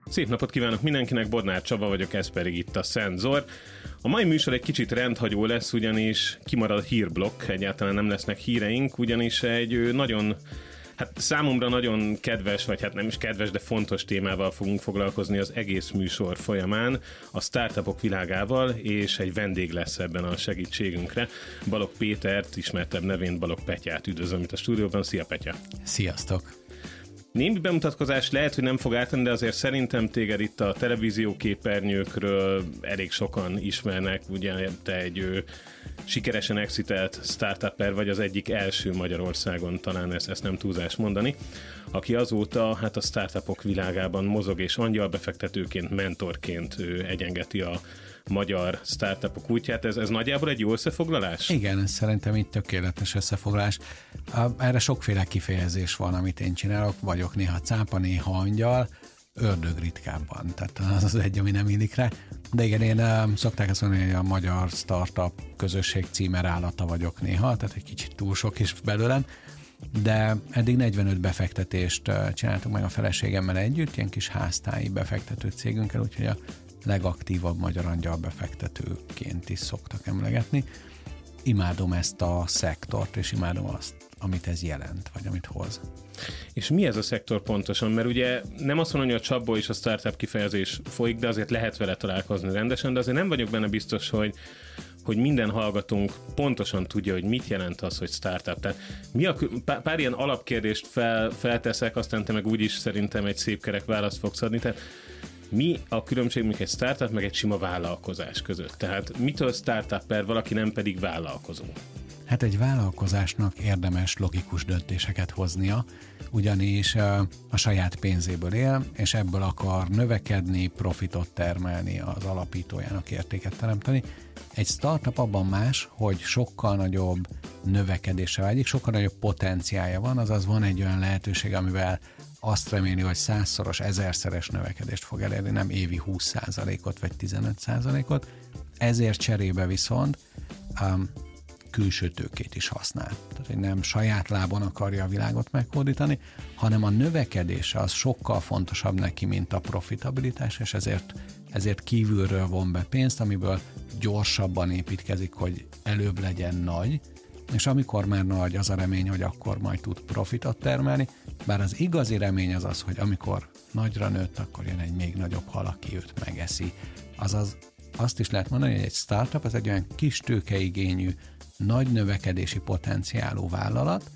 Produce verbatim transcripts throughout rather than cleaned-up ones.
Szép napot kívánok mindenkinek, Bodnár Csaba vagyok, ez pedig itt a Szenzor. A mai műsor egy kicsit rendhagyó lesz, ugyanis kimarad a hírblokk, egyáltalán nem lesznek híreink, ugyanis egy nagyon, hát számomra nagyon kedves, vagy hát nem is kedves, de fontos témával fogunk foglalkozni az egész műsor folyamán, a startupok világával, és egy vendég lesz ebben a segítségünkre. Balogh Pétert, ismertebb nevén Balogh Petyát üdvözlöm itt a stúdióban. Szia, Petya! Sziasztok! Némi bemutatkozás lehet, hogy nem fog átadni, de azért szerintem téged itt a televízió képernyőkről elég sokan ismernek. Ugye te egy ő, sikeresen exitelt startupper vagy, az egyik első Magyarországon, talán ezt, ezt nem túlzás mondani, aki azóta hát a startupok világában mozog, és angyalbefektetőként, mentorként ő egyengeti a magyar startupok útját. Ez, ez nagyjából egy jó összefoglalás? Igen, ez szerintem így tökéletes összefoglalás. Erre sokféle kifejezés van, amit én csinálok. Vagyok néha cápa, néha angyal, ördög ritkábban. Tehát az az egy, ami nem illik rá. De igen, én szokták azt mondani, hogy a magyar startup közösség címerállata vagyok néha, tehát egy kicsit túl sok is belőlem. De eddig negyvenöt befektetést csináltuk meg a feleségemmel együtt, ilyen kis háztáji befektető cégünkkel, úgyhogy a legaktívabb magyar angyalbefektetőként is szoktak emlegetni. Imádom ezt a szektort, és imádom azt, amit ez jelent, vagy amit hoz. És mi ez a szektor pontosan? Mert ugye nem azt mondom, hogy a csapból is a startup kifejezés folyik, de azért lehet vele találkozni rendesen, de azért nem vagyok benne biztos, hogy hogy minden hallgatónk pontosan tudja, hogy mit jelent az, hogy startup. Tehát mi a, pár, pár ilyen alapkérdést fel, felteszek, aztán te meg úgyis szerintem egy szép kerek választ fogsz adni. Tehát mi a különbség mondjuk egy startup meg egy sima vállalkozás között? Tehát mitől startupper, valaki nem pedig vállalkozó? Hát egy vállalkozásnak érdemes logikus döntéseket hoznia, ugyanis a saját pénzéből él, és ebből akar növekedni, profitot termelni, az alapítójának értéket teremteni. Egy startup abban más, hogy sokkal nagyobb növekedésre vágyik, sokkal nagyobb potenciálja van, azaz van egy olyan lehetőség, amivel azt reméli, hogy százszoros, ezerszeres növekedést fog elérni, nem évi húsz százalékot vagy tizenöt százalékot. Ezért cserébe viszont um, külső tőkét is használ. Tehát, hogy nem saját lábon akarja a világot meghódítani, hanem a növekedése az sokkal fontosabb neki, mint a profitabilitás, és ezért, ezért kívülről von be pénzt, amiből gyorsabban építkezik, hogy előbb legyen nagy, és amikor már nagy, az a remény, hogy akkor majd tud profitot termelni, bár az igazi remény az az, hogy amikor nagyra nőtt, akkor jön egy még nagyobb hal, aki őt megeszi. Azaz azt is lehet mondani, hogy egy startup az egy olyan kis tőkeigényű, nagy növekedési potenciálú vállalat,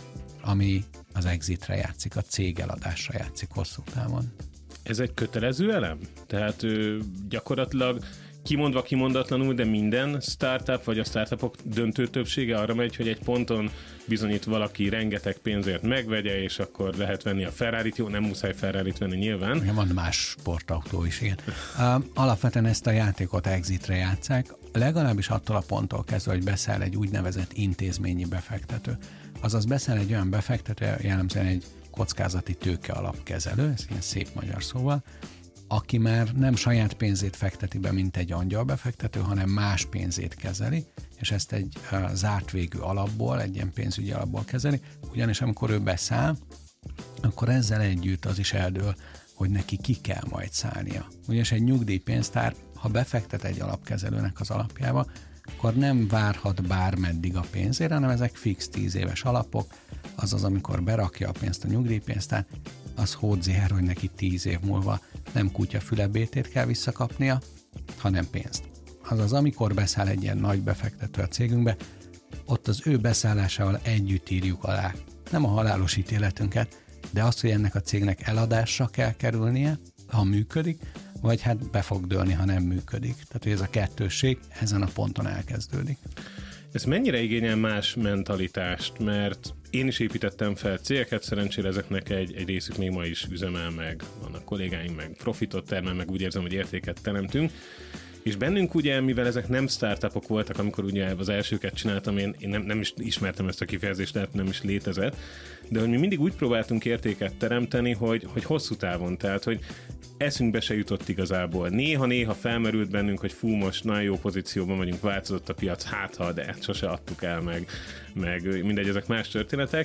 ami az exitre játszik, a cég eladásra játszik hosszú távon. Ez egy kötelező elem? Tehát ő, gyakorlatilag kimondva kimondatlanul, de minden startup, vagy a startupok döntő többsége arra megy, hogy egy ponton bizonyít valaki rengeteg pénzért megvegye, és akkor lehet venni a Ferrarit. Jó, nem muszáj Ferrarit venni nyilván. Van más sportautó is, igen. Alapvetően ezt a játékot exitre játsszák, legalábbis attól a ponttól kezdve, hogy beszáll egy úgynevezett intézményi befektető. Azaz beszáll egy olyan befektető, jellemzően egy kockázati tőke alapkezelő, ez ilyen szép magyar szóval, aki már nem saját pénzét fekteti be, mint egy angyalbefektető, hanem más pénzét kezeli, és ezt egy uh, zárt végű alapból, egy ilyen pénzügyi alapból kezeli, ugyanis amikor ő beszáll, akkor ezzel együtt az is eldől, hogy neki ki kell majd szállnia. Ugyanis egy nyugdíjpénztár, ha befektet egy alapkezelőnek az alapjába, akkor nem várhat bármeddig a pénzére, hanem ezek fix tíz éves alapok, azaz amikor berakja a pénzt a nyugdíjpénztár, az hódziher, hogy neki tíz év múlva nem kutyafülebétét kell visszakapnia, hanem pénzt. Azaz, amikor beszáll egy ilyen nagy befektető a cégünkbe, ott az ő beszállásával együtt írjuk alá nem a halálos ítéletünket, de azt, hogy ennek a cégnek eladásra kell kerülnie, ha működik, vagy hát be fog dőlni, ha nem működik. Tehát, hogy ez a kettősség ezen a ponton elkezdődik. Ez mennyire igényel más mentalitást, mert én is építettem fel cégeket, szerencsére ezeknek egy, egy részük még ma is üzemel meg, vannak kollégáink, meg profitot termel, meg úgy érzem, hogy értéket teremtünk. És bennünk ugye, mivel ezek nem startupok voltak, amikor ugye az elsőket csináltam, én, én nem, nem is ismertem ezt a kifejezést, tehát nem is létezett, de hogy mi mindig úgy próbáltunk értéket teremteni, hogy, hogy hosszú távon, tehát hogy eszünkbe se jutott igazából. Néha-néha felmerült bennünk, hogy fú, most nagyon jó pozícióban vagyunk, változott a piac, hát ha, de ezt sose adtuk el, meg, meg mindegy, ezek más történetek.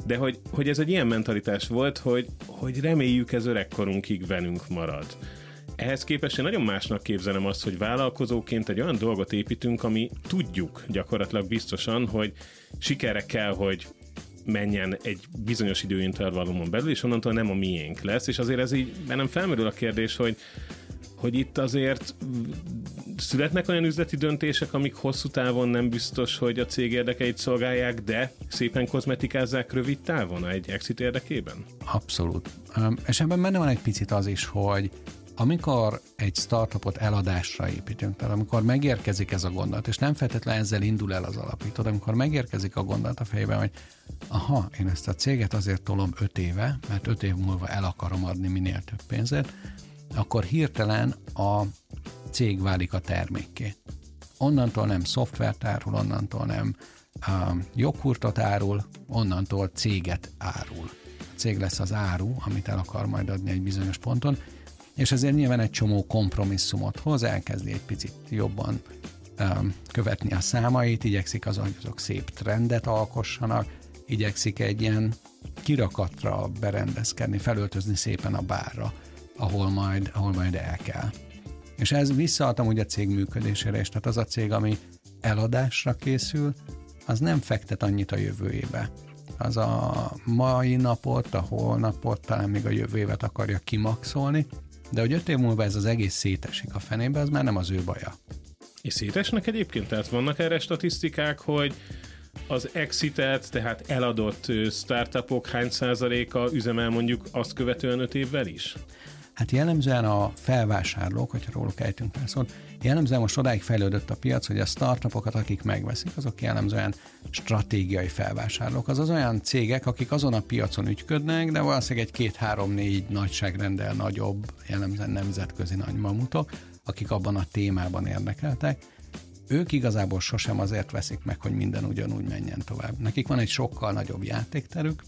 de hogy, hogy ez egy ilyen mentalitás volt, hogy, hogy reméljük ez öregkorunkig velünk marad. Ehhez képest én nagyon másnak képzelem azt, hogy vállalkozóként egy olyan dolgot építünk, ami tudjuk gyakorlatilag biztosan, hogy sikerre kell, hogy menjen egy bizonyos időintervallumon belül, és onnantól nem a miénk lesz, és azért ez így bennem felmerül a kérdés, hogy, hogy itt azért születnek olyan üzleti döntések, amik hosszú távon nem biztos, hogy a cég érdekeit szolgálják, de szépen kozmetikázzák rövid távon egy exit érdekében? Abszolút. És ebben benne van egy picit az is, hogy amikor egy startupot eladásra építünk, tehát amikor megérkezik ez a gondolat, és nem feltétlenül ezzel indul el az alapító, de amikor megérkezik a gondolat a fejében, hogy aha, én ezt a céget azért tolom öt éve, mert öt év múlva el akarom adni minél több pénzért, akkor hirtelen a cég válik a termékké. Onnantól nem szoftvert árul, onnantól nem um, joghurtot árul, onnantól céget árul. A cég lesz az áru, amit el akar majd adni egy bizonyos ponton, és ezért nyilván egy csomó kompromisszumot hoz, elkezdi egy picit jobban um, követni a számait, igyekszik azon, hogy azok szép trendet alkossanak, igyekszik egy ilyen kirakatra berendezkedni, felöltözni szépen a bárra, ahol majd, ahol majd el kell. És ez visszaadtam ugye a cég működésére, és tehát az a cég, ami eladásra készül, az nem fektet annyit a jövőjébe. Az a mai napot, a holnapot, talán még a jövő évet akarja kimaxolni, de hogy öt év múlva ez az egész szétesik a fenébe, az már nem az ő baja. És szétesnek egyébként? Tehát vannak erre statisztikák, hogy az exitet, tehát eladott startupok hány százaléka üzemel mondjuk azt követően öt évvel is? Hát jellemzően a felvásárlók, hogyha róluk ejtünk pár szót, jellemzően most odáig fejlődött a piac, hogy a startupokat, akik megveszik, azok jellemzően stratégiai felvásárlók. Azaz olyan cégek, akik azon a piacon ügyködnek, de valószínűleg egy két-három-négy nagyságrendel nagyobb, jellemzően nemzetközi nagy mamutok, akik abban a témában érdekeltek. Ők igazából sosem azért veszik meg, hogy minden ugyanúgy menjen tovább. Nekik van egy sokkal nagyobb játékterük,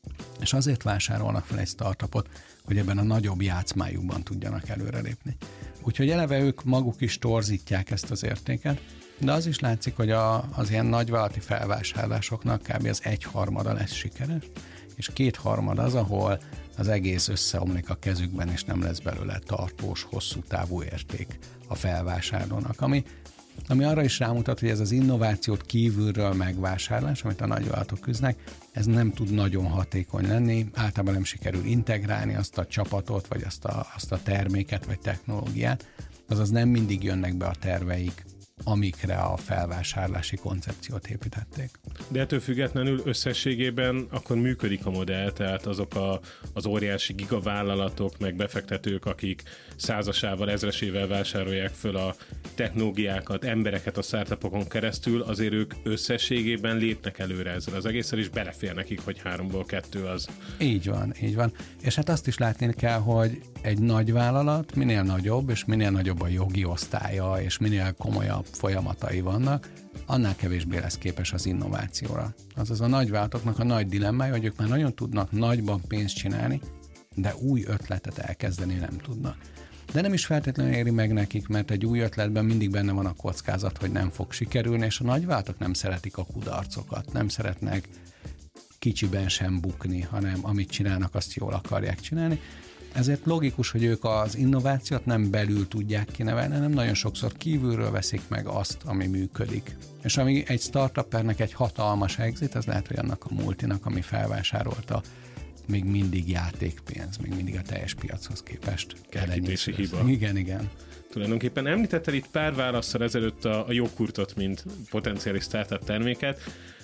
és azért vásárolnak fel egy startupot, hogy ebben a nagyobb játszmájukban tudjanak előrelépni. Úgyhogy eleve ők maguk is torzítják ezt az értéket, de az is látszik, hogy a, az ilyen nagyvállalati felvásárlásoknak kb. Az egyharmada lesz sikeres, és kétharmad az, ahol az egész összeomlik a kezükben, és nem lesz belőle tartós, hosszú távú érték a felvásárlónak, ami ami arra is rámutat, hogy ez az innovációt kívülről megvásárlás, amit a nagyvállalatok küzdnek, ez nem tud nagyon hatékony lenni, általában nem sikerül integrálni azt a csapatot, vagy azt a, azt a terméket, vagy technológiát, azaz nem mindig jönnek be a terveik, amikre a felvásárlási koncepciót építették. De ettől függetlenül összességében akkor működik a modell, tehát azok a, az óriási gigavállalatok, meg befektetők, akik százasával, ezresével vásárolják föl a technológiákat, embereket a startupokon keresztül, azért ők összességében lépnek előre ezzel az egészen, és belefér nekik, hogy háromból kettő az. Így van, így van. És hát azt is látni kell, hogy egy nagy vállalat minél nagyobb, és minél nagyobb a jogi osztálya, és minél komolyabb folyamatai vannak, annál kevésbé lesz képes az innovációra. Azaz a nagyvállalatoknak a nagy dilemmája, hogy ők már nagyon tudnak nagyban pénzt csinálni, de új ötletet elkezdeni nem tudnak. De nem is feltétlenül éri meg nekik, mert egy új ötletben mindig benne van a kockázat, hogy nem fog sikerülni, és a nagyvállalatok nem szeretik a kudarcokat, nem szeretnek kicsiben sem bukni, hanem amit csinálnak, azt jól akarják csinálni. Ezért logikus, hogy ők az innovációt nem belül tudják kinevelni, hanem nagyon sokszor kívülről veszik meg azt, ami működik. És ami egy startupernek egy hatalmas exit, az lehet, hogy annak a multinak, ami felvásárolta, még mindig játékpénz, még mindig a teljes piachoz képest. Elképési hiba. Igen, igen. Tulajdonképpen említetted itt pár válasszal ezelőtt a, a joghurtot, mint potenciális startup terméket.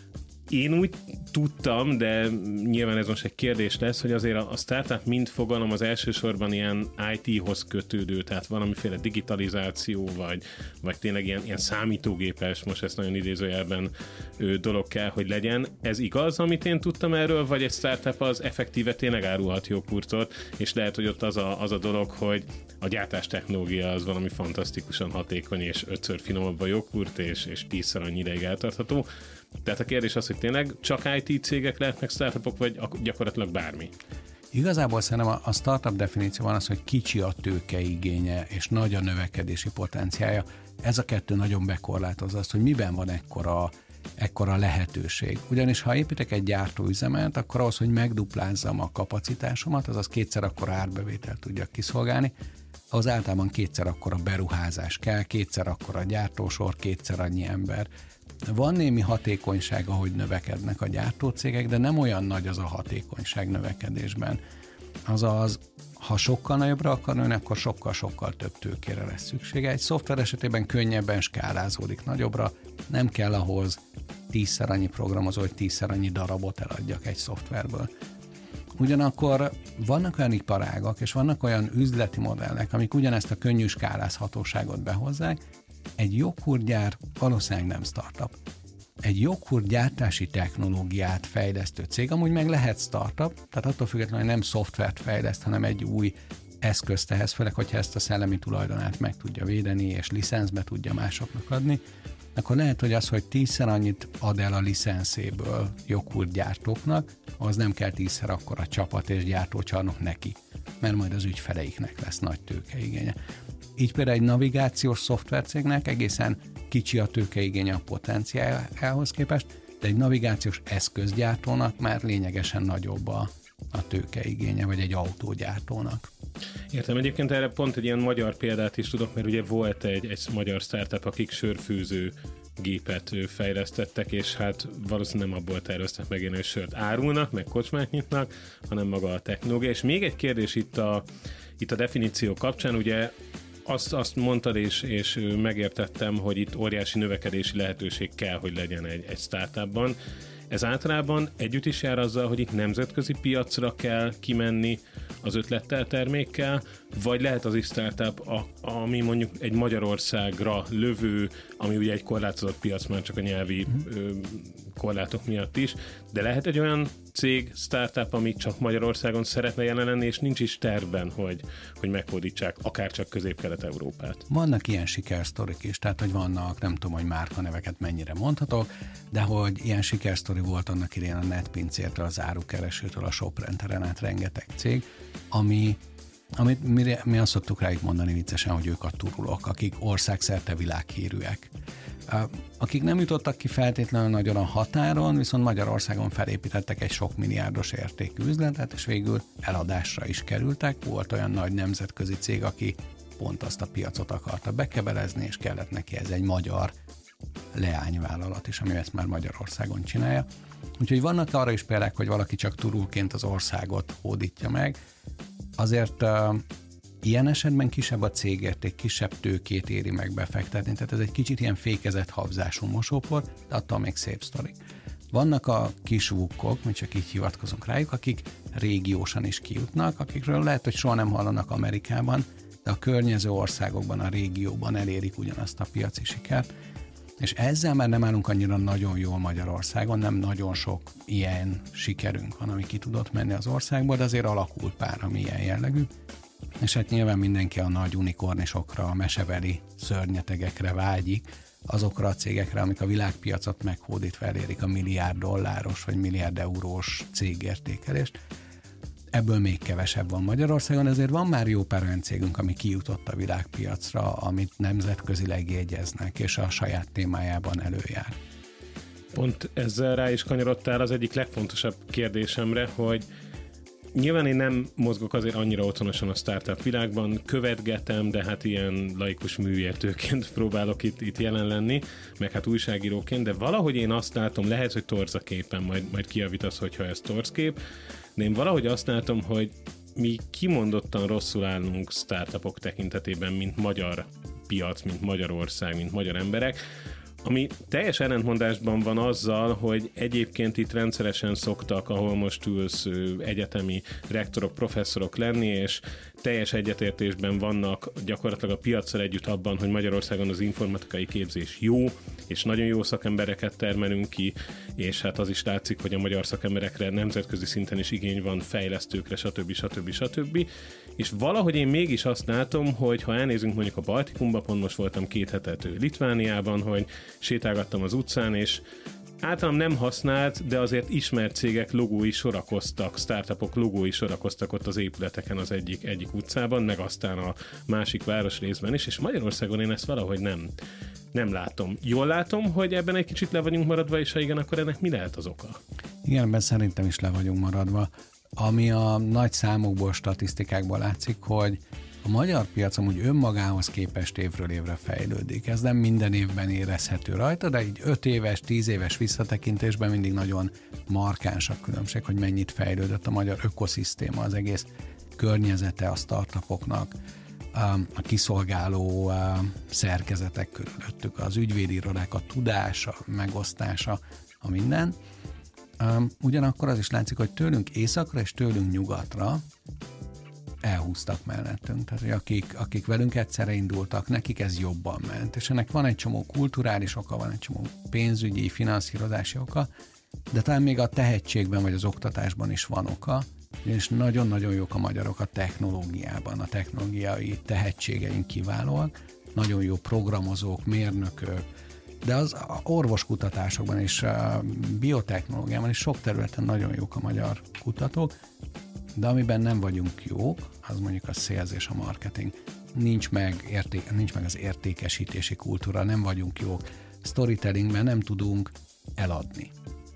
Én úgy tudtam, de nyilván ez most egy kérdés lesz, hogy azért a startup mint fogalom az elsősorban ilyen í té-hoz kötődő, tehát valamiféle digitalizáció, vagy, vagy tényleg ilyen, ilyen számítógépes, most ezt nagyon idézőjelben ő, dolog kell, hogy legyen. Ez igaz, amit én tudtam erről, vagy egy startup az effektíve tényleg árulhat joghurtot, és lehet, hogy ott az a, az a dolog, hogy a gyártás technológia az valami fantasztikusan hatékony, és ötször finomabb a joghurt, és, és tízszer annyi ideig eltartható. Tehát a kérdés az, hogy tényleg csak í té cégek lehetnek startupok, vagy gyakorlatilag bármi? Igazából szerintem a startup definíció van az, hogy kicsi a tőkeigénye, és nagy a növekedési potenciálja. Ez a kettő nagyon bekorlátozza azt, hogy miben van ekkora ekkora lehetőség. Ugyanis ha építek egy gyártóüzemet, akkor ahhoz, hogy megduplázzam a kapacitásomat, azaz kétszer akkora árbevételt tudjak kiszolgálni, ahhoz általában kétszer akkora beruházás kell, kétszer akkora gyártósor, kétszer annyi ember. Van némi hatékonyság, ahogy növekednek a gyártócégek, de nem olyan nagy az a hatékonyság növekedésben. Azaz, ha sokkal nagyobbra akar nőni, akkor sokkal-sokkal több tőkére lesz szüksége. Egy szoftver esetében könnyebben skálázódik nagyobbra, nem kell ahhoz tízszer annyi programozó, hogy tízszer annyi darabot eladjak egy szoftverből. Ugyanakkor vannak olyan iparágak, és vannak olyan üzleti modellek, amik ugyanezt a könnyű skálázhatóságot behozzák. Egy joghurtgyár valószínűleg nem startup. Egy joghurt gyártási technológiát fejlesztő cég, amúgy meg lehet startup, tehát attól függetlenül, hogy nem szoftvert fejleszt, hanem egy új eszközt ehhez, főleg, hogyha ezt a szellemi tulajdonát meg tudja védeni, és licenszbe tudja másoknak adni, akkor lehet, hogy az, hogy tízszer annyit ad el a licenszéből joghurtgyártóknak, az nem kell tízszer akkora csapat és gyártócsarnok neki, mert majd az ügyfeleiknek lesz nagy tőkeigénye. Így például egy navigációs szoftvercégnek egészen kicsi a tőkeigénye a potenciáljához képest, de egy navigációs eszközgyártónak már lényegesen nagyobb a, a tőkeigénye, vagy egy autógyártónak. Értem, egyébként erre pont egy ilyen magyar példát is tudok, mert ugye volt egy, egy magyar startup, akik sörfőző gépet fejlesztettek, és hát valószínűleg nem abból terveztek meg én, hogy sört árulnak, meg kocsmát nyitnak, hanem maga a technológia. És még egy kérdés itt a, itt a definíció kapcsán, ugye Azt, azt mondtad, és, és megértettem, hogy itt óriási növekedési lehetőség kell, hogy legyen egy, egy startupban. Ez általában együtt is jár azzal, hogy itt nemzetközi piacra kell kimenni az ötlettel, termékkel, vagy lehet az is startup, a, ami mondjuk egy Magyarországra lövő, ami ugye egy korlátozott piac, már csak a nyelvi ö, korlátok miatt is, de lehet egy olyan cég, startup, ami csak Magyarországon szeretne jelen lenni, és nincs is tervben, hogy, hogy meghódítsák akár csak Közép-Kelet-Európát. Vannak ilyen sikersztorik is, tehát hogy vannak, nem tudom, hogy márkaneveket mennyire mondhatok, de hogy ilyen sikersztori volt annak idején a netpincértől, az árukeresőtől, a ShopRenteren át rengeteg cég, ami amit mi, mi azt szoktuk rájuk mondani viccesen, hogy ők a turulok, akik országszerte világhírűek. Akik nem jutottak ki feltétlenül nagyon a határon, viszont Magyarországon felépítettek egy sok milliárdos értékű üzletet, és végül eladásra is kerültek. Volt olyan nagy nemzetközi cég, aki pont azt a piacot akarta bekebelezni, és kellett neki ez egy magyar leányvállalat is, ami ezt már Magyarországon csinálja. Úgyhogy vannak arra is példák, hogy valaki csak turulként az országot hódítja meg. Azért uh, ilyen esetben kisebb a cégérték, kisebb tőkét éri meg befektetni, tehát ez egy kicsit ilyen fékezett habzású mosópor, de attól még szép sztorik. Vannak a kis vukkok, mi csak így hivatkozunk rájuk, akik régiósan is kijutnak, akikről lehet, hogy soha nem hallanak Amerikában, de a környező országokban, a régióban elérik ugyanazt a piaci sikert, és ezzel már nem állunk annyira nagyon jól Magyarországon, nem nagyon sok ilyen sikerünk van, ami ki tudott menni az országból, de azért alakul pár, ami ilyen jellegű. És hát nyilván mindenki a nagy unikornisokra, a mesebeli szörnyetegekre vágyik, azokra a cégekre, amik a világpiacot meghódítva elérik a milliárd dolláros vagy milliárd eurós cégértékelést. Ebből még kevesebb van Magyarországon, ezért van már jó pár olyan cégünk, ami kijutott a világpiacra, amit nemzetközileg jegyeznek, és a saját témájában előjár. Pont ezzel rá is kanyarodtál az egyik legfontosabb kérdésemre, hogy nyilván én nem mozgok azért annyira otthonosan a startup világban, követgetem, de hát ilyen laikus műértőként próbálok itt, itt jelen lenni, meg hát újságíróként, de valahogy én azt látom, lehet, hogy torzaképen, majd, majd kijavítasz, hogyha ez torzkép, de én valahogy azt látom, hogy mi kimondottan rosszul állunk startupok tekintetében, mint magyar piac, mint Magyarország, mint magyar emberek, ami teljes ellentmondásban van azzal, hogy egyébként itt rendszeresen szoktak, ahol most ülsz, egyetemi rektorok, professzorok lenni, és teljes egyetértésben vannak gyakorlatilag a piaccal együtt abban, hogy Magyarországon az informatikai képzés jó, és nagyon jó szakembereket termelünk ki, és hát az is látszik, hogy a magyar szakemberekre nemzetközi szinten is igény van, fejlesztőkre, stb. stb. stb. És valahogy én mégis azt látom, hogy ha elnézünk mondjuk a Baltikumba, pont most voltam két hetet Litvániában, hogy sétálgattam az utcán, és általában nem használt, de azért ismert cégek logói sorakoztak, startupok logói sorakoztak ott az épületeken az egyik, egyik utcában, meg aztán a másik városrészben is, és Magyarországon én ezt valahogy nem, Nem látom. Jól látom, hogy ebben egy kicsit le vagyunk maradva, és ha igen, akkor ennek mi lehet az oka? Igen, ebben szerintem is le vagyunk maradva. Ami a nagy számokból, statisztikákból látszik, hogy a magyar piac amúgy önmagához képest évről évre fejlődik. Ez nem minden évben érezhető rajta, de így öt éves, tíz éves visszatekintésben mindig nagyon markáns a különbség, hogy mennyit fejlődött a magyar ökoszisztéma, az egész környezete a startupoknak, a kiszolgáló szerkezetek körülöttük, az ügyvédi irodák, a tudás, a megosztása, a minden. Ugyanakkor az is látszik, hogy tőlünk északra és tőlünk nyugatra elhúztak mellettünk. Tehát, hogy akik, akik velünk egyszerre indultak, nekik ez jobban ment. És ennek van egy csomó kulturális oka, van egy csomó pénzügyi, finanszírozási oka, de talán még a tehetségben vagy az oktatásban is van oka, és nagyon-nagyon jók a magyarok a technológiában, a technológiai tehetségeink kiválóak, nagyon jó programozók, mérnökök, de az orvoskutatásokban és a biotechnológiában is sok területen nagyon jók a magyar kutatók, de amiben nem vagyunk jók, az mondjuk a sales és a marketing. Nincs meg, érték, nincs meg az értékesítési kultúra, nem vagyunk jók. Storytellingben nem tudunk eladni.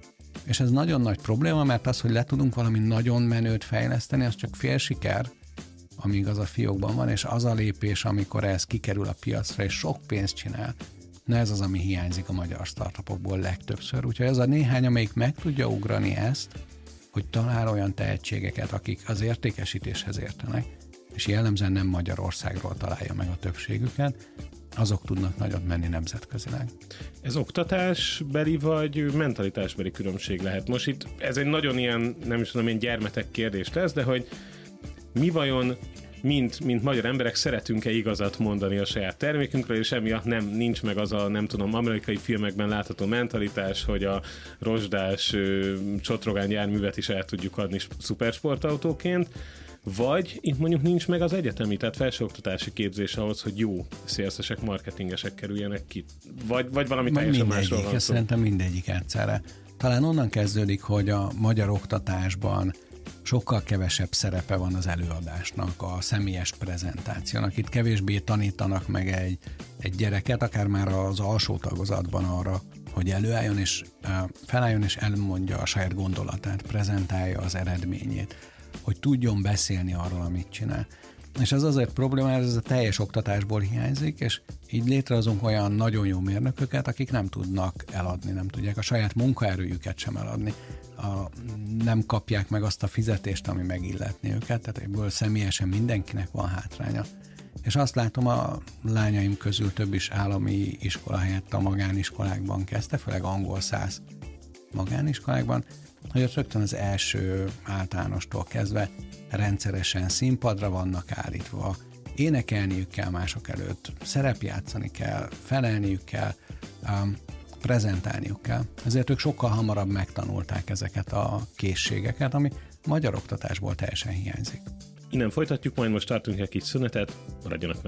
És ez nagyon nagy probléma, mert az, hogy le tudunk valami nagyon menőt fejleszteni, az csak fél siker, amíg az a fiókban van, és az a lépés, amikor ez kikerül a piacra, és sok pénzt csinál, na ez az, ami hiányzik a magyar startupokból legtöbbször. Úgyhogy ez a néhány, amelyik meg tudja ugrani ezt, hogy talál olyan tehetségeket, akik az értékesítéshez értenek, és jellemzően nem Magyarországról találja meg a többségüket, azok tudnak nagyot menni nemzetközileg. Ez oktatásbeli vagy mentalitásbeli különbség lehet? Most itt ez egy nagyon ilyen, nem is tudom én, gyermetek kérdés lesz, de hogy mi vajon mint, mint magyar emberek szeretünk-e igazat mondani a saját termékünkről, és emiatt nem, nincs meg az a, nem tudom, amerikai filmekben látható mentalitás, hogy a rozsdás ö, csotrogán járművet is el tudjuk adni szupersportautóként, vagy itt mondjuk nincs meg az egyetemi, tehát felsőoktatási képzés ahhoz, hogy jó szélszesek, marketingesek kerüljenek ki, vagy, vagy valami Majd teljesen másról van szó. Szerintem mindegyik egyszerre. Talán onnan kezdődik, hogy a magyar oktatásban sokkal kevesebb szerepe van az előadásnak, a személyes prezentációnak. Itt kevésbé tanítanak meg egy, egy gyereket, akár már az alsó tagozatban arra, hogy előálljon és felálljon és elmondja a saját gondolatát, prezentálja az eredményét, hogy tudjon beszélni arról, amit csinál. És ez azért probléma, mert ez a teljes oktatásból hiányzik, és így létrehozunk olyan nagyon jó mérnököket, akik nem tudnak eladni, nem tudják a saját munkaerőjüket sem eladni. A, nem kapják meg azt a fizetést, ami megilletni őket, tehát ebből személyesen mindenkinek van hátránya. És azt látom, a lányaim közül több is állami iskola helyett a magániskolákban kezdte, főleg angol száz magániskolákban, hogy ott rögtön az első általánostól kezdve rendszeresen színpadra vannak állítva, énekelniük kell mások előtt, szerepjátszani kell, felelniük kell, um, prezentálniuk kell. Ezért ők sokkal hamarabb megtanulták ezeket a készségeket, ami magyar oktatásból teljesen hiányzik. Innen folytatjuk, majd most tartunk egy kis szünetet, maradjanak velünk.